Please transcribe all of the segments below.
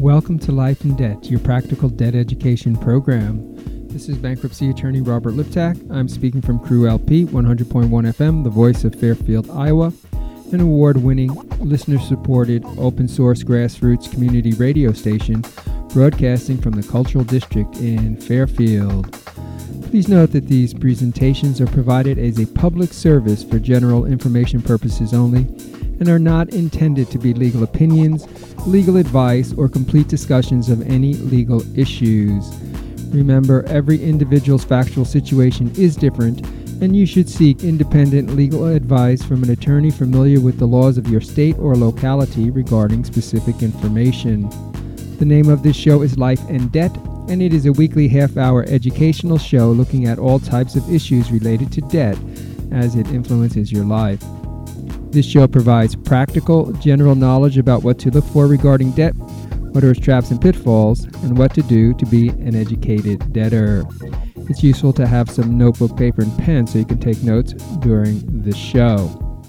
Welcome to Life in Debt, your practical debt education program. This is bankruptcy attorney Robert Liptak. I'm speaking from Crew LP 100.1 FM, the voice of Fairfield, Iowa, an award-winning, listener-supported, open-source grassroots community radio station broadcasting from the Cultural District in Fairfield. Please note that these presentations are provided as a public service for general information purposes only and are not intended to be legal opinions, legal advice, or complete discussions of any legal issues. Remember, every individual's factual situation is different, and you should seek independent legal advice from an attorney familiar with the laws of your state or locality regarding specific information. The name of this show is Life and Debt, and it is a weekly half-hour educational show looking at all types of issues related to debt as it influences your life. This show provides practical, general knowledge about what to look for regarding debt, what are its traps and pitfalls, and what to do to be an educated debtor. It's useful to have some notebook, paper, and pen so you can take notes during the show.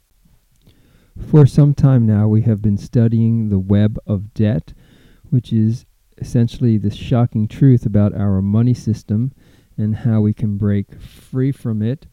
For some time now, we have been studying the web of debt, which is essentially the shocking truth about our money system and how we can break free from it.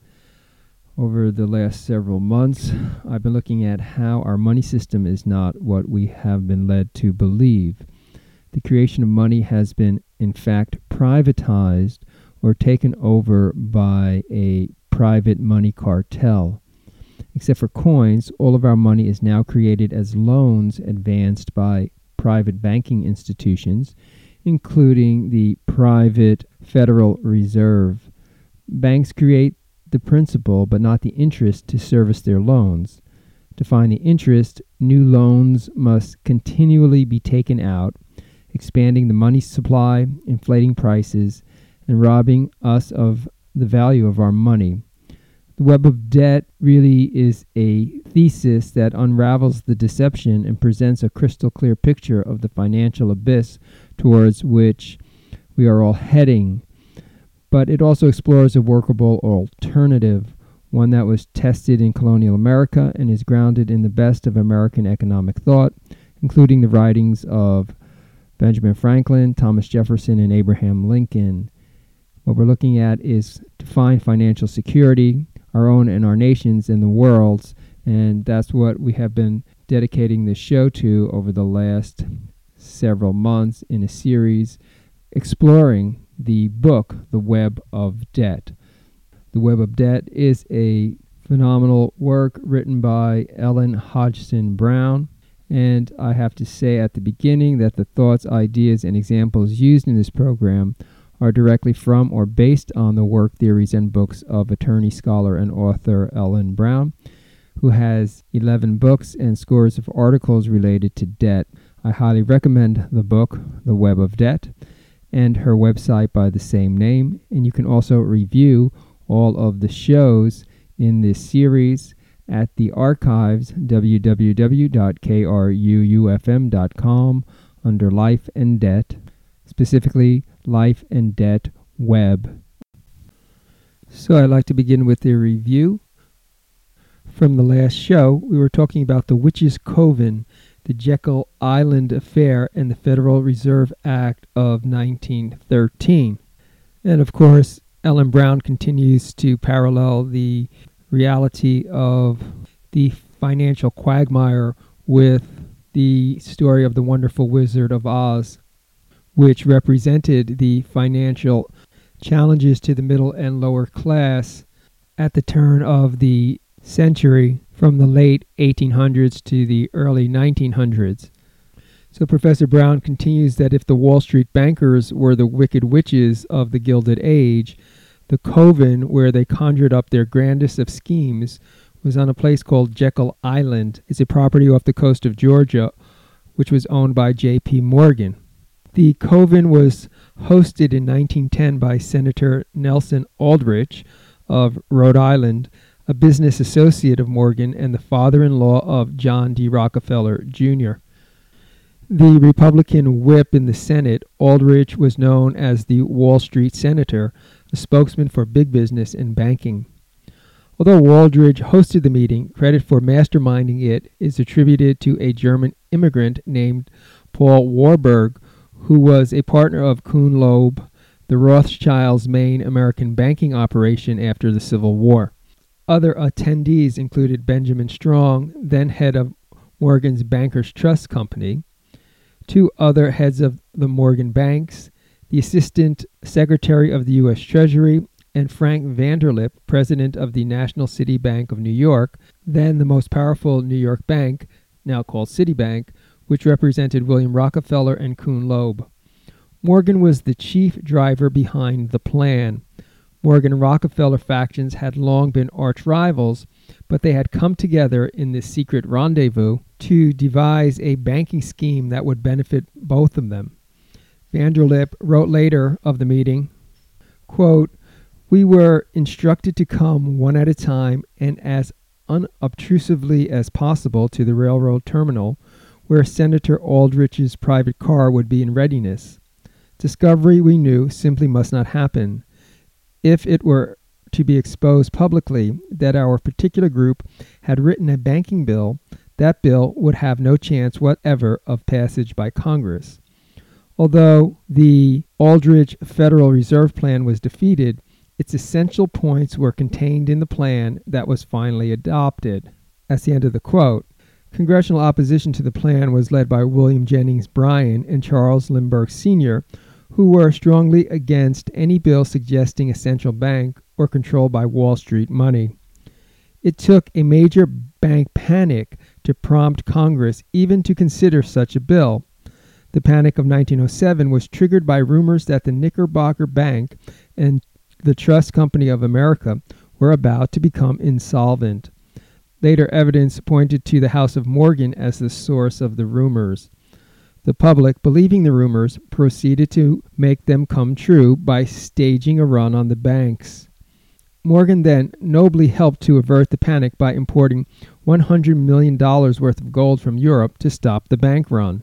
Over the last several months, I've been looking at how our money system is not what we have been led to believe. The creation of money has been, in fact, privatized or taken over by a private money cartel. Except for coins, all of our money is now created as loans advanced by private banking institutions, including the private Federal Reserve. Banks create the principal but not the interest to service their loans. To find the interest, new loans must continually be taken out, expanding the money supply, inflating prices, and robbing us of the value of our money. The web of debt really is a thesis that unravels the deception and presents a crystal clear picture of the financial abyss towards which we are all heading. But it also explores a workable alternative, one that was tested in colonial America and is grounded in the best of American economic thought, including the writings of Benjamin Franklin, Thomas Jefferson, and Abraham Lincoln. What we're looking at is to find financial security, our own and our nation's and the world's, and that's what we have been dedicating this show to over the last several months in a series exploring the book, The Web of Debt. The Web of Debt is a phenomenal work written by Ellen Hodgson Brown, and I have to say at the beginning that the thoughts, ideas, and examples used in this program are directly from or based on the work, theories, and books of attorney, scholar, and author Ellen Brown, who has 11 books and scores of articles related to debt. I highly recommend the book, The Web of Debt, and her website by the same name. And you can also review all of the shows in this series at the archives, www.kruufm.com, under Life and Debt, specifically Life and Debt Web. So I'd like to begin with a review. From the last show, we were talking about the Witches' Coven, the Jekyll Island Affair, and the Federal Reserve Act of 1913. And of course, Ellen Brown continues to parallel the reality of the financial quagmire with the story of the Wonderful Wizard of Oz, which represented the financial challenges to the middle and lower class at the turn of the century, from the late 1800s to the early 1900s. So Professor Brown continues that if the Wall Street bankers were the wicked witches of the Gilded Age, the coven where they conjured up their grandest of schemes was on a place called Jekyll Island. It's a property off the coast of Georgia, which was owned by J.P. Morgan. The coven was hosted in 1910 by Senator Nelson Aldrich of Rhode Island, a business associate of Morgan and the father-in-law of John D. Rockefeller, Jr. The Republican whip in the Senate, Aldrich was known as the Wall Street Senator, a spokesman for big business and banking. Although Aldrich hosted the meeting, credit for masterminding it is attributed to a German immigrant named Paul Warburg, who was a partner of Kuhn Loeb, the Rothschilds' main American banking operation after the Civil War. Other attendees included Benjamin Strong, then head of Morgan's Bankers Trust Company, two other heads of the Morgan banks, the Assistant Secretary of the U.S. Treasury, and Frank Vanderlip, president of the National City Bank of New York, then the most powerful New York bank, now called Citibank, which represented William Rockefeller and Kuhn Loeb. Morgan was the chief driver behind the plan. Morgan and Rockefeller factions had long been arch rivals, but they had come together in this secret rendezvous to devise a banking scheme that would benefit both of them. Vanderlip wrote later of the meeting, quote, "We were instructed to come one at a time and as unobtrusively as possible to the railroad terminal, where Senator Aldrich's private car would be in readiness. Discovery, we knew, simply must not happen. If it were to be exposed publicly that our particular group had written a banking bill, that bill would have no chance whatever of passage by Congress. Although the Aldrich Federal Reserve Plan was defeated, its essential points were contained in the plan that was finally adopted." That's the end of the quote. Congressional opposition to the plan was led by William Jennings Bryan and Charles Lindbergh Sr., who were strongly against any bill suggesting a central bank or controlled by Wall Street money. It took a major bank panic to prompt Congress even to consider such a bill. The Panic of 1907 was triggered by rumors that the Knickerbocker Bank and the Trust Company of America were about to become insolvent. Later evidence pointed to the House of Morgan as the source of the rumors. The public, believing the rumors, proceeded to make them come true by staging a run on the banks. Morgan then nobly helped to avert the panic by importing $100 million worth of gold from Europe to stop the bank run.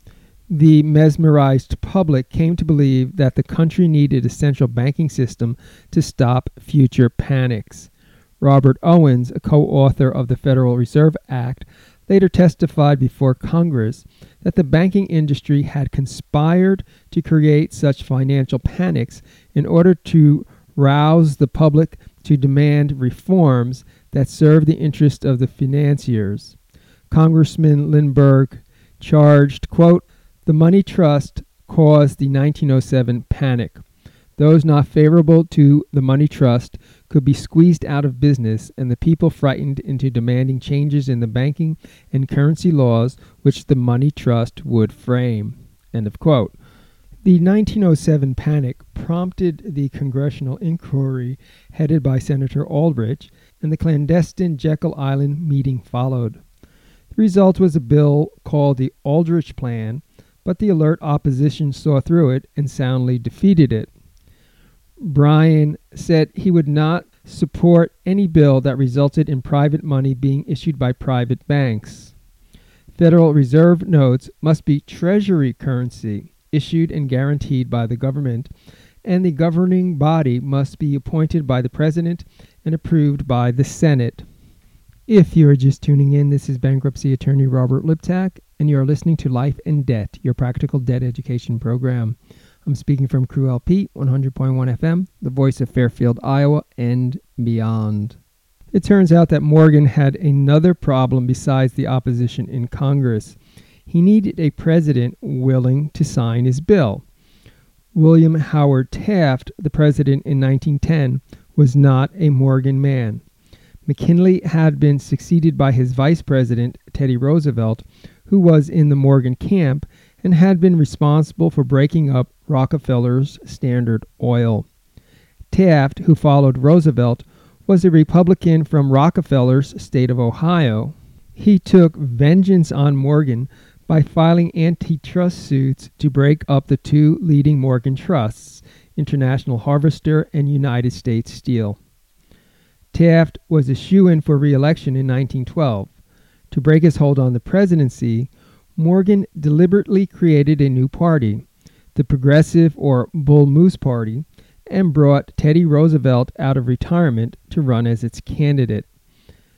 The mesmerized public came to believe that the country needed a central banking system to stop future panics. Robert Owens, a co-author of the Federal Reserve Act, later testified before Congress that the banking industry had conspired to create such financial panics in order to rouse the public to demand reforms that serve the interest of the financiers. Congressman Lindbergh charged, quote, "The money trust caused the 1907 panic. Those not favorable to the money trust could be squeezed out of business and the people frightened into demanding changes in the banking and currency laws which the money trust would frame." End of quote. The 1907 panic prompted the congressional inquiry headed by Senator Aldrich, and the clandestine Jekyll Island meeting followed. The result was a bill called the Aldrich Plan, but the alert opposition saw through it and soundly defeated it. Bryan said he would not support any bill that resulted in private money being issued by private banks. Federal Reserve notes must be Treasury currency, issued and guaranteed by the government, and the governing body must be appointed by the President and approved by the Senate. If you are just tuning in, this is bankruptcy attorney Robert Liptak, and you are listening to Life and Debt, your practical debt education program. I'm speaking from Crew LP, 100.1 FM, the voice of Fairfield, Iowa, and beyond. It turns out that Morgan had another problem besides the opposition in Congress. He needed a president willing to sign his bill. William Howard Taft, the president in 1910, was not a Morgan man. McKinley had been succeeded by his vice president, Teddy Roosevelt, who was in the Morgan camp and had been responsible for breaking up Rockefeller's Standard Oil. Taft, who followed Roosevelt, was a Republican from Rockefeller's state of Ohio. He took vengeance on Morgan by filing antitrust suits to break up the two leading Morgan trusts, International Harvester and United States Steel. Taft was a shoo-in for re-election in 1912. To break his hold on the presidency, Morgan deliberately created a new party, the Progressive or Bull Moose Party, and brought Teddy Roosevelt out of retirement to run as its candidate.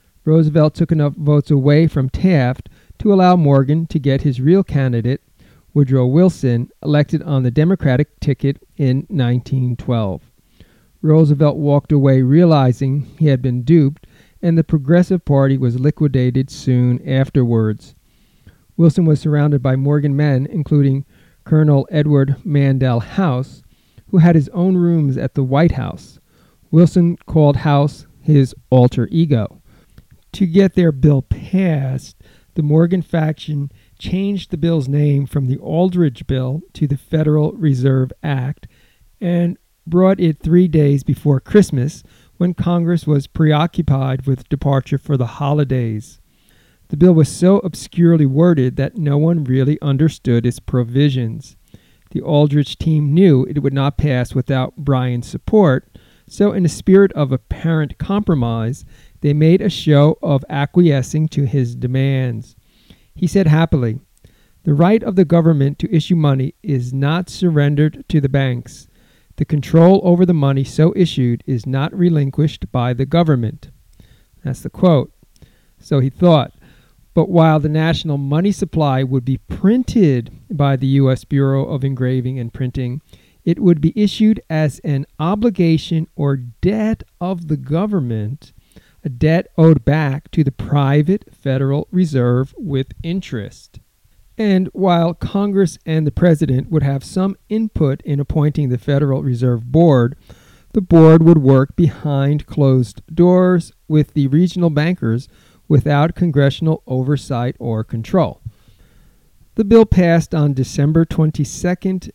Roosevelt took enough votes away from Taft to allow Morgan to get his real candidate, Woodrow Wilson, elected on the Democratic ticket in 1912. Roosevelt walked away realizing he had been duped, and the Progressive Party was liquidated soon afterwards. Wilson was surrounded by Morgan men, including Colonel Edward Mandell House, who had his own rooms at the White House. Wilson called House his alter ego. To get their bill passed, the Morgan faction changed the bill's name from the Aldrich Bill to the Federal Reserve Act and brought it 3 days before Christmas, when Congress was preoccupied with departure for the holidays. The bill was so obscurely worded that no one really understood its provisions. The Aldrich team knew it would not pass without Bryan's support, so in a spirit of apparent compromise, they made a show of acquiescing to his demands. He said happily, "The right of the government to issue money is not surrendered to the banks. The control over the money so issued is not relinquished by the government." That's the quote. So he thought. But while the national money supply would be printed by the U.S. Bureau of Engraving and Printing, it would be issued as an obligation or debt of the government, a debt owed back to the private Federal Reserve with interest. And while Congress and the President would have some input in appointing the Federal Reserve Board, the board would work behind closed doors with the regional bankers without congressional oversight or control. The bill passed on December 22,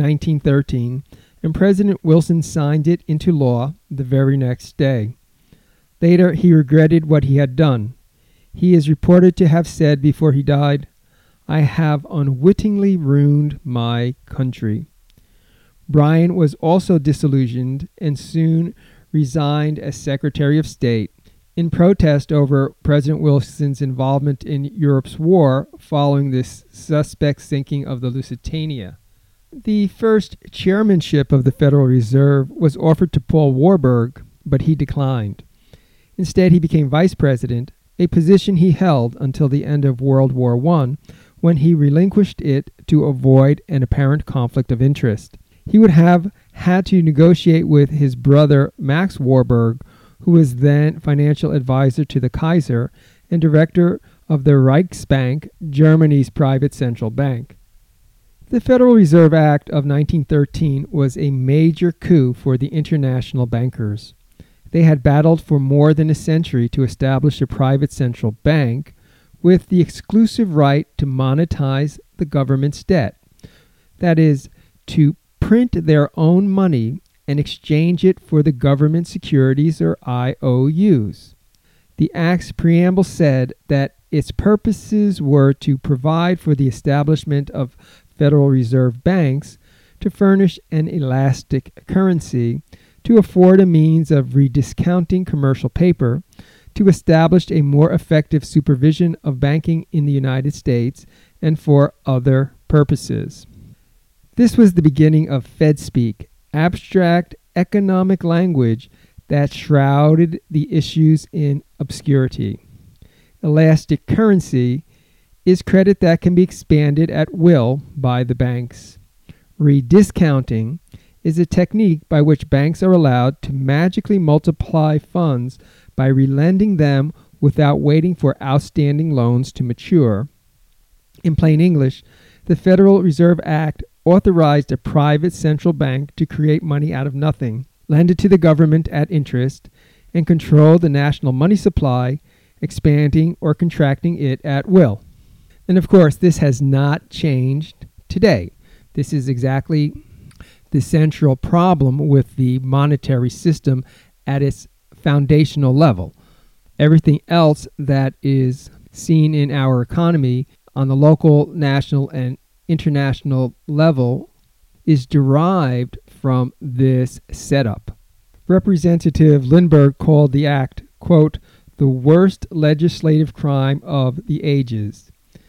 1913, and President Wilson signed it into law the very next day. Later, he regretted what he had done. He is reported to have said before he died, "I have unwittingly ruined my country." Bryan was also disillusioned and soon resigned as Secretary of State in protest over President Wilson's involvement in Europe's war following the suspect sinking of the Lusitania. The first chairmanship of the Federal Reserve was offered to Paul Warburg, but he declined. Instead, he became vice president, a position he held until the end of World War I, when he relinquished it to avoid an apparent conflict of interest. He would have had to negotiate with his brother Max Warburg, who was then financial advisor to the Kaiser and director of the Reichsbank, Germany's private central bank. The Federal Reserve Act of 1913 was a major coup for the international bankers. They had battled for more than a century to establish a private central bank with the exclusive right to monetize the government's debt. That is, to print their own money and exchange it for the government securities or IOUs. The Act's preamble said that its purposes were to provide for the establishment of Federal Reserve banks, to furnish an elastic currency, to afford a means of rediscounting commercial paper, to establish a more effective supervision of banking in the United States, and for other purposes. This was the beginning of Fed speak, abstract economic language that shrouded the issues in obscurity. Elastic currency is credit that can be expanded at will by the banks. Rediscounting is a technique by which banks are allowed to magically multiply funds by relending them without waiting for outstanding loans to mature. In plain English, the Federal Reserve Act authorized a private central bank to create money out of nothing, lend it to the government at interest, and control the national money supply, expanding or contracting it at will. And of course, this has not changed today. This is exactly the central problem with the monetary system at its foundational level. Everything else that is seen in our economy on the local, national, and international level is derived from this setup. Representative Lindbergh called the act, quote, "the worst legislative crime of the ages."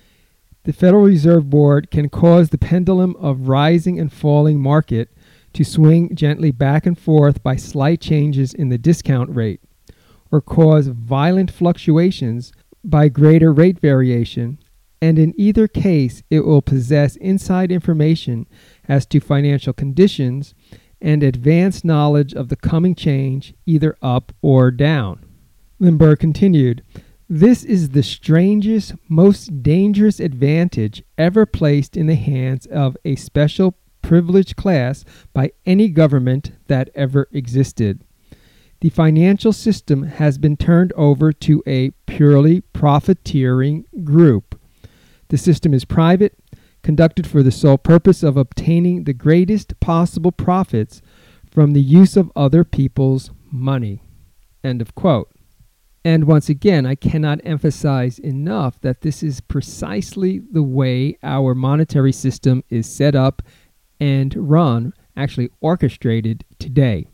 The Federal Reserve Board can cause the pendulum of rising and falling market to swing gently back and forth by slight changes in the discount rate, or cause violent fluctuations by greater rate variation, and in either case it will possess inside information as to financial conditions and advanced knowledge of the coming change, either up or down. Lindbergh continued, "This is the strangest, most dangerous advantage ever placed in the hands of a special privileged class by any government that ever existed. The financial system has been turned over to a purely profiteering group. The system is private, conducted for the sole purpose of obtaining the greatest possible profits from the use of other people's money." End of quote. And once again, I cannot emphasize enough that this is precisely the way our monetary system is set up and run, actually orchestrated today.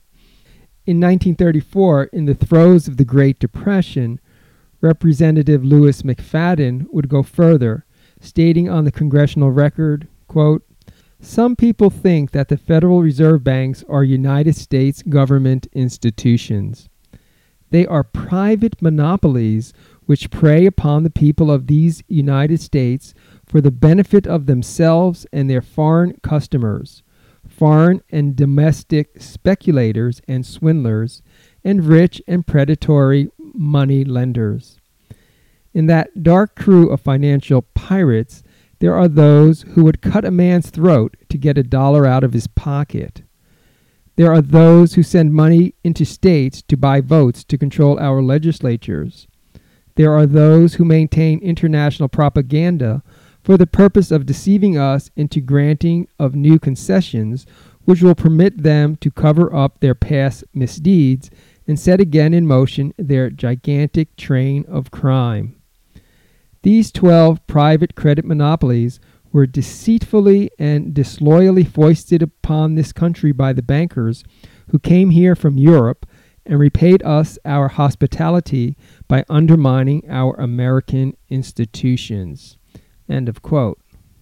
In 1934, in the throes of the Great Depression, Representative Louis McFadden would go further, stating on the congressional record, quote, "Some people think that the Federal Reserve Banks are United States government institutions. They are private monopolies which prey upon the people of these United States for the benefit of themselves and their foreign customers, foreign and domestic speculators and swindlers, and rich and predatory money lenders. In that dark crew of financial pirates, there are those who would cut a man's throat to get $1 out of his pocket. There are those who send money into states to buy votes to control our legislatures. There are those who maintain international propaganda for the purpose of deceiving us into granting of new concessions which will permit them to cover up their past misdeeds and set again in motion their gigantic train of crime. These 12 private credit monopolies were deceitfully and disloyally foisted upon this country by the bankers who came here from Europe and repaid us our hospitality by undermining our American institutions." End of quote.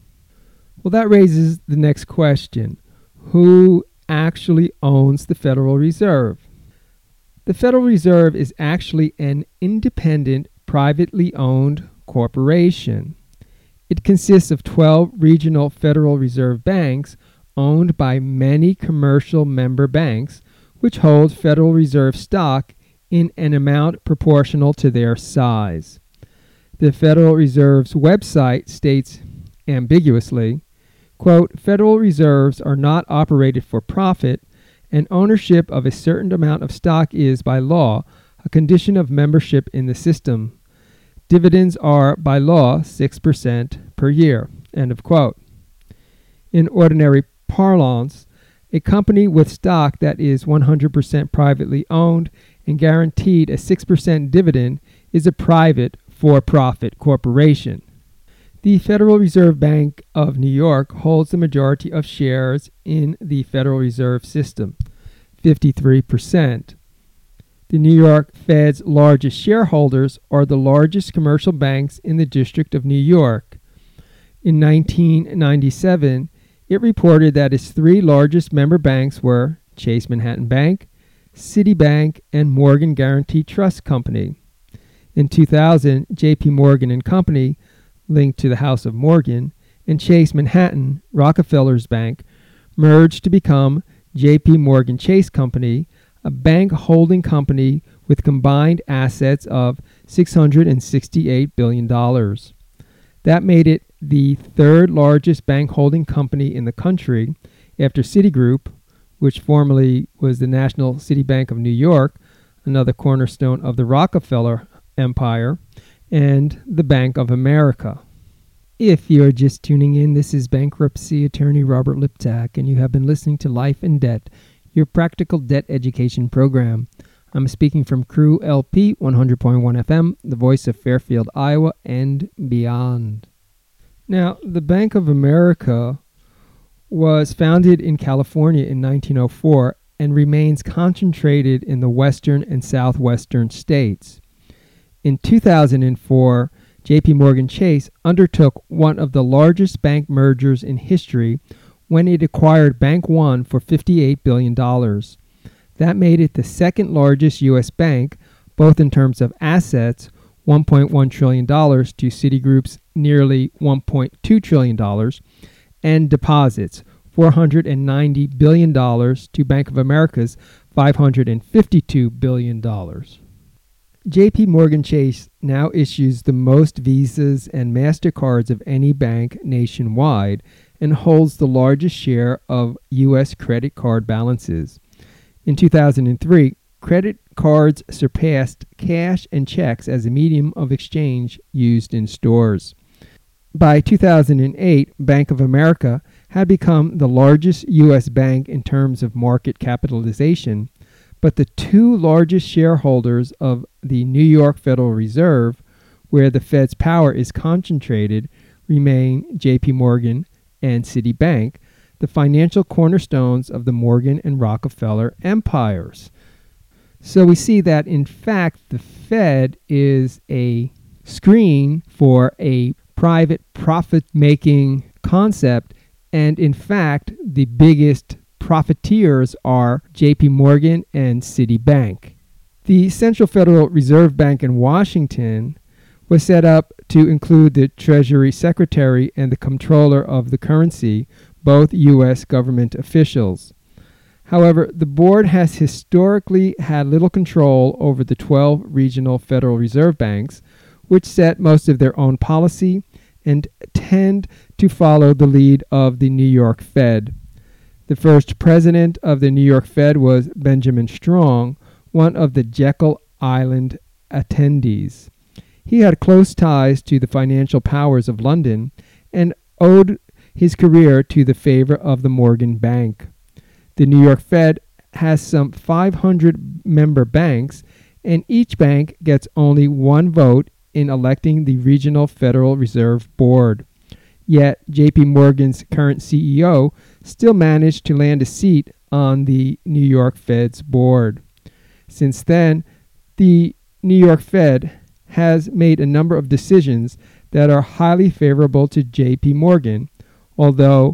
Well, that raises the next question. Who actually owns the Federal Reserve? The Federal Reserve is actually an independent, privately owned corporation. It consists of 12 regional Federal Reserve banks owned by many commercial member banks, which hold Federal Reserve stock in an amount proportional to their size. The Federal Reserve's website states ambiguously, quote, "Federal Reserves are not operated for profit, and ownership of a certain amount of stock is, by law, a condition of membership in the system. Dividends are, by law, 6% per year." End of quote. In ordinary parlance, a company with stock that is 100% privately owned and guaranteed a 6% dividend is a private for-profit corporation. The Federal Reserve Bank of New York holds the majority of shares in the Federal Reserve System, 53%. The New York Fed's largest shareholders are the largest commercial banks in the District of New York. In 1997, it reported that its three largest member banks were Chase Manhattan Bank, Citibank, and Morgan Guaranty Trust Company. In 2000, J.P. Morgan and Company, linked to the House of Morgan, and Chase Manhattan, Rockefeller's bank, merged to become J.P. Morgan Chase Company, a bank holding company with combined assets of $668 billion. That made it the third largest bank holding company in the country after Citigroup, which formerly was the National City Bank of New York, another cornerstone of the Rockefeller Empire, and the Bank of America. If you're just tuning in, this is bankruptcy attorney Robert Liptak, and you have been listening to Life and Debt, your practical debt education program. I'm speaking from Crew LP 100.1 FM, the voice of Fairfield, Iowa, and beyond. Now, the Bank of America was founded in California in 1904 and remains concentrated in the western and southwestern states. In 2004, J.P. Morgan Chase undertook one of the largest bank mergers in history when it acquired Bank One for $58 billion. That made it the second largest U.S. bank, both in terms of assets, $1.1 trillion to Citigroup's nearly $1.2 trillion, and deposits, $490 billion to Bank of America's $552 billion. JP Morgan Chase now issues the most Visas and MasterCards of any bank nationwide and holds the largest share of U.S. credit card balances. In 2003, credit cards surpassed cash and checks as a medium of exchange used in stores. By 2008, Bank of America had become the largest U.S. bank in terms of market capitalization, but the two largest shareholders of the New York Federal Reserve, where the Fed's power is concentrated, remain JP Morgan and Citibank, the financial cornerstones of the Morgan and Rockefeller empires. So we see that, in fact, the Fed is a screen for a private profit-making concept, and in fact, the biggest profiteers are JP Morgan and Citibank. The Central Federal Reserve Bank in Washington was set up to include the Treasury Secretary and the Comptroller of the Currency, both U.S. government officials. However, the board has historically had little control over the 12 regional Federal Reserve banks, which set most of their own policy and tend to follow the lead of the New York Fed. The first president of the New York Fed was Benjamin Strong, one of the Jekyll Island attendees. He had close ties to the financial powers of London and owed his career to the favor of the Morgan Bank. The New York Fed has some 500 member banks, and each bank gets only one vote in electing the Regional Federal Reserve Board. Yet, J.P. Morgan's current CEO still managed to land a seat on the New York Fed's board. Since then, the New York Fed has made a number of decisions that are highly favorable to J.P. Morgan, although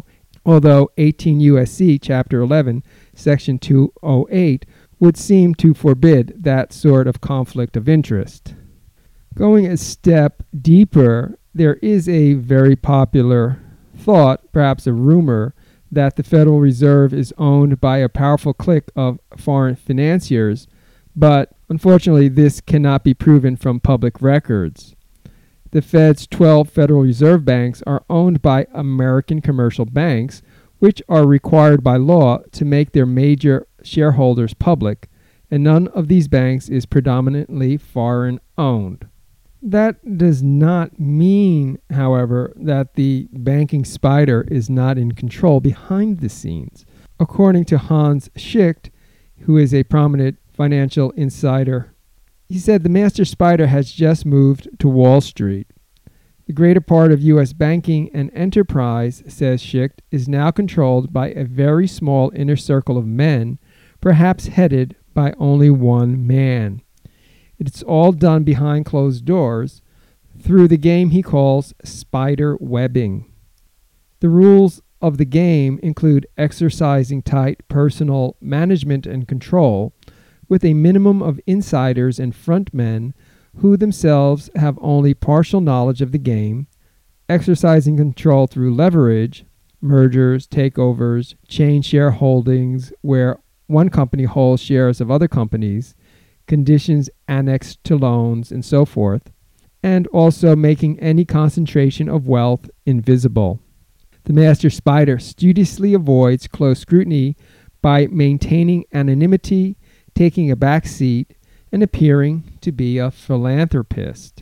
18 U.S.C. Chapter 11, Section 208 would seem to forbid that sort of conflict of interest. Going a step deeper, there is a very popular thought, perhaps a rumor, that the Federal Reserve is owned by a powerful clique of foreign financiers, but unfortunately this cannot be proven from public records. The Fed's 12 Federal Reserve banks are owned by American commercial banks, which are required by law to make their major shareholders public, and none of these banks is predominantly foreign-owned. That does not mean, however, that the banking spider is not in control behind the scenes. According to Hans Schicht, who is a prominent financial insider, he said the master spider has just moved to Wall Street. The greater part of U.S. banking and enterprise, says Schicht, is now controlled by a very small inner circle of men, perhaps headed by only one man. It's all done behind closed doors through the game he calls spider webbing. The rules of the game include exercising tight personal management and control, with a minimum of insiders and frontmen who themselves have only partial knowledge of the game, exercising control through leverage, mergers, takeovers, chain shareholdings where one company holds shares of other companies, conditions annexed to loans, and so forth, and also making any concentration of wealth invisible. The master spider studiously avoids close scrutiny by maintaining anonymity, taking a back seat, and appearing to be a philanthropist.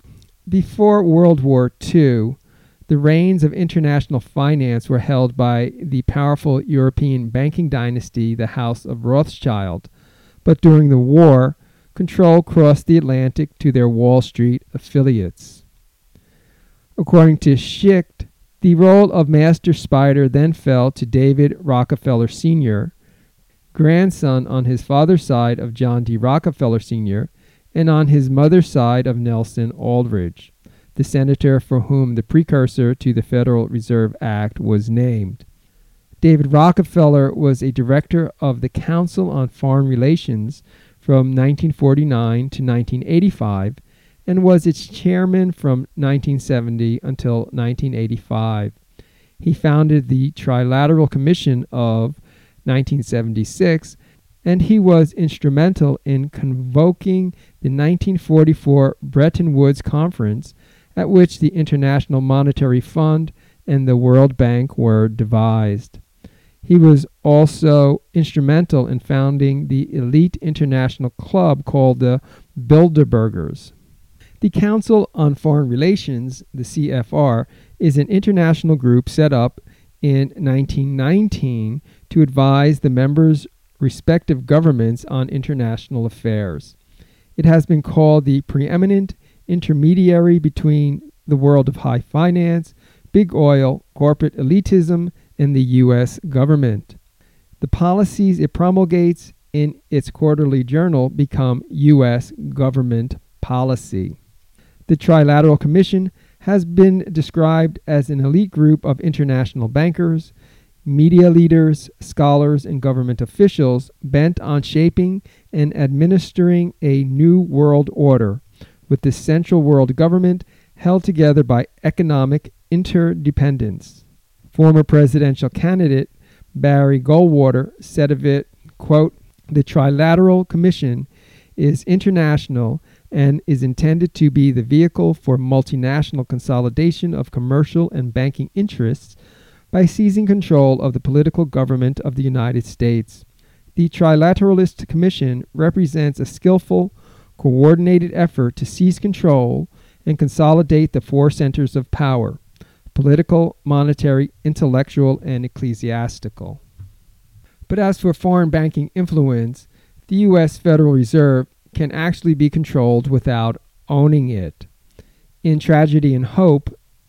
Before World War II, the reins of international finance were held by the powerful European banking dynasty, the House of Rothschild, but during the war, control crossed the Atlantic to their Wall Street affiliates. According to Schicht, the role of master spider then fell to David Rockefeller Sr., grandson on his father's side of John D. Rockefeller Sr., and on his mother's side of Nelson Aldrich, the senator for whom the precursor to the Federal Reserve Act was named. David Rockefeller was a director of the Council on Foreign Relations from 1949 to 1985, and was its chairman from 1970 until 1985. He founded the Trilateral Commission of 1976, and he was instrumental in convoking the 1944 Bretton Woods Conference, at which the International Monetary Fund and the World Bank were devised. He was also instrumental in founding the elite international club called the Bilderbergers. The Council on Foreign Relations, the CFR, is an international group set up in 1919 to advise the members' respective governments on international affairs. It has been called the preeminent intermediary between the world of high finance, big oil, corporate elitism, and the U.S. government. The policies it promulgates in its quarterly journal become U.S. government policy. The Trilateral Commission has been described as an elite group of international bankers, media leaders, scholars, and government officials bent on shaping and administering a new world order, with the central world government held together by economic interdependence. Former presidential candidate Barry Goldwater said of it, quote, "The Trilateral Commission is international and is intended to be the vehicle for multinational consolidation of commercial and banking interests by seizing control of the political government of the United States. The Trilateralist Commission represents a skillful, coordinated effort to seize control and consolidate the four centers of power: political, monetary, intellectual, and ecclesiastical." But as for foreign banking influence, the U.S. Federal Reserve can actually be controlled without owning it. In Tragedy and Hope,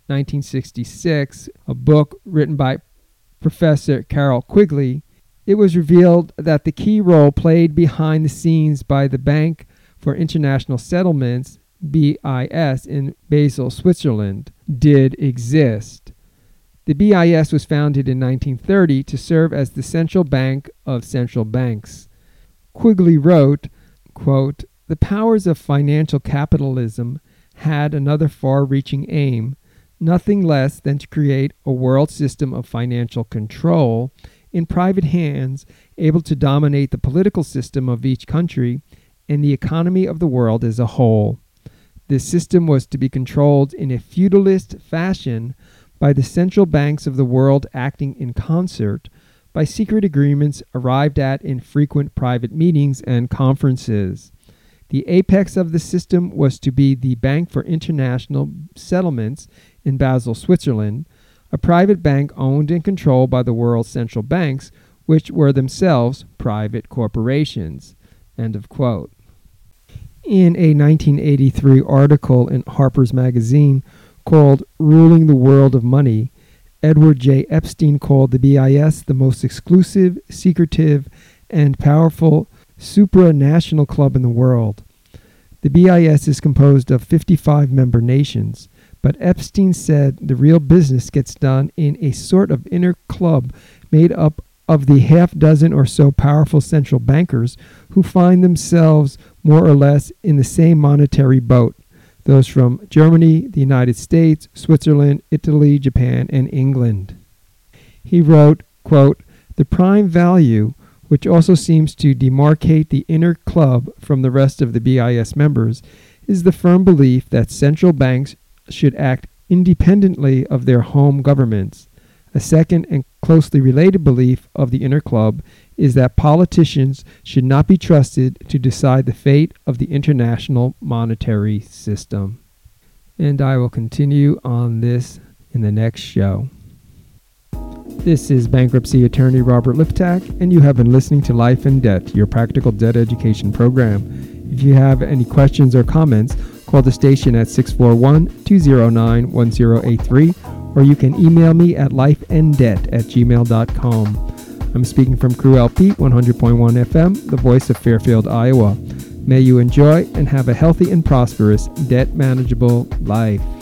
1966, a book written by Professor Carroll Quigley, it was revealed that the key role played behind the scenes by the Bank for International Settlements, BIS, in Basel, Switzerland, did exist. The BIS was founded in 1930 to serve as the central bank of central banks. Quigley wrote, quote, "The powers of financial capitalism had another far-reaching aim, nothing less than to create a world system of financial control in private hands, able to dominate the political system of each country and the economy of the world as a whole. This system was to be controlled in a feudalist fashion by the central banks of the world acting in concert, by secret agreements arrived at in frequent private meetings and conferences. The apex of the system was to be the Bank for International Settlements in Basel, Switzerland, a private bank owned and controlled by the world's central banks, which were themselves private corporations." End of quote. In a 1983 article in Harper's Magazine called "Ruling the World of Money," Edward J. Epstein called the BIS the most exclusive, secretive, and powerful supranational club in the world. The BIS is composed of 55 member nations, but Epstein said the real business gets done in a sort of inner club made up of the half dozen or so powerful central bankers who find themselves more or less in the same monetary boat, those from Germany, the United States, Switzerland, Italy, Japan, and England. He wrote, quote, "The prime value, which also seems to demarcate the inner club from the rest of the BIS members, is the firm belief that central banks should act independently of their home governments. A second and closely related belief of the inner club is that politicians should not be trusted to decide the fate of the international monetary system." And I will continue on this in the next show. This is bankruptcy attorney Robert Liptak, and you have been listening to Life and Debt, your practical debt education program. If you have any questions or comments, call the station at 641-209-1083, or you can email me at lifeanddebt@gmail.com. I'm speaking from Crew LP 100.1 FM, the voice of Fairfield, Iowa. May you enjoy and have a healthy and prosperous, debt manageable life.